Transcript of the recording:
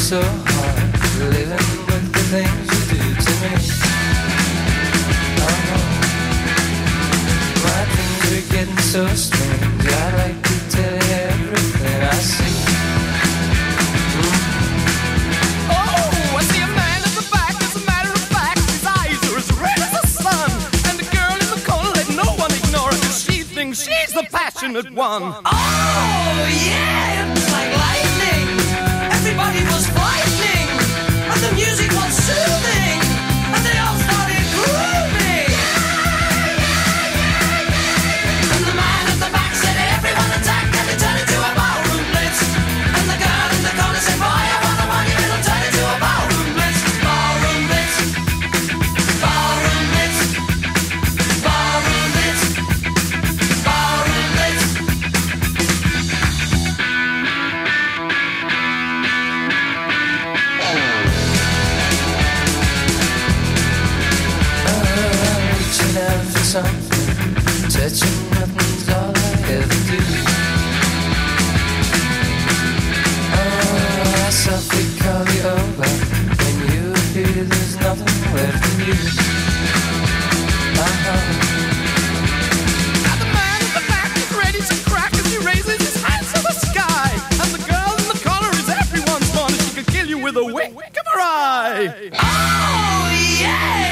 so hard living with the things you do to me. Oh no, my dreams are getting so strange. I like to tell you everything I see. Oh, I see a man in the back. As a matter of fact, his eyes are as red as the sun. And the girl in the corner, let no one ignore her, 'cause she thinks she's the passionate one. Oh yeah, it was like lightning. Everybody was frightening, and the music was soothing, and they all started grooving. And the man at the back said, everyone attack, and it turned into a ballroom blitz. And the girl in the corner said, boy, I want the money, it'll turn into a ballroom blitz. Ballroom blitz, ballroom blitz, ballroom blitz, ballroom blitz. Reaching out for something, touching nothing's all I ever do. Oh, I softly call you over. When you appear, there's nothing left of you. And the man in the back is ready to crack as he raises his hands to the sky. And the girl in the corner is everyone's fun. She could kill you with a wink of her eye. Oh yeah!